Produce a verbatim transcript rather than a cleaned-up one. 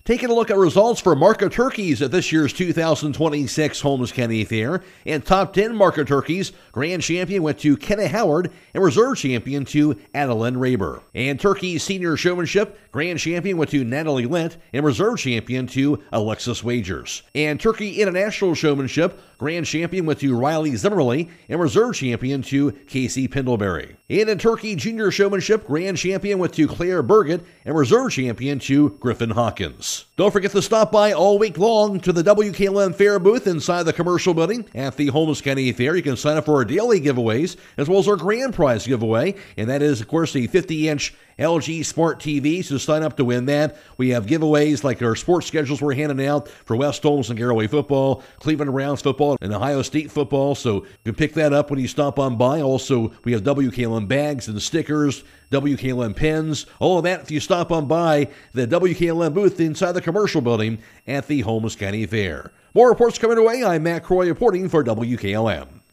Taking a look at results for market turkeys at this year's two thousand twenty-six Holmes County Fair. And top ten market turkeys, grand champion went to Kenna Howard and reserve champion to Adeline Raber. And turkey senior showmanship, grand champion went to Natalie Lent and reserve champion to Alexis Wagers. And turkey international showmanship, grand champion went to Riley Zimmerly and reserve champion to Casey Pendlebury. And in turkey junior showmanship, grand champion went to Claire Burgett and reserve champion to Griffin Hawkins. Don't forget to stop by all week long to the W K L M Fair booth inside the commercial building at the Holmes County Fair. You can sign up for our daily giveaways as well as our grand prize giveaway, and that is, of course, the fifty inch L G Smart T V, so sign up to win that. We have giveaways like our sports schedules we're handing out for West Holmes and Garraway football, Cleveland Browns football, and Ohio State football, so you can pick that up when you stop on by. Also, we have W K L M bags and stickers, W K L M pens, all of that if you stop on by the W K L M booth inside the commercial building at the Holmes County Fair. More reports coming away. I'm Matt Croy reporting for W K L M.